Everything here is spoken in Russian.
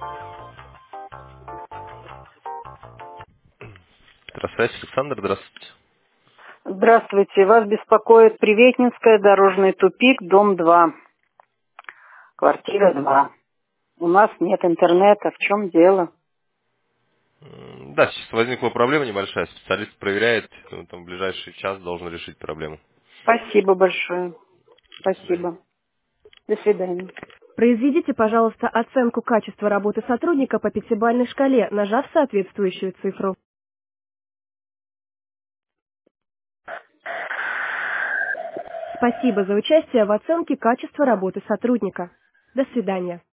Здравствуйте, Александр, здравствуйте. Здравствуйте, вас беспокоит Приветнинская, дорожный тупик, дом 2, квартира 2. У нас нет интернета, в чем дело? Да, сейчас возникла проблема небольшая, специалист проверяет, там, в ближайший час должен решить проблему. Спасибо большое. До свидания. Спасибо. До свидания. Произведите, пожалуйста, оценку качества работы сотрудника по пятибалльной шкале, нажав соответствующую цифру. Спасибо за участие в оценке качества работы сотрудника. До свидания.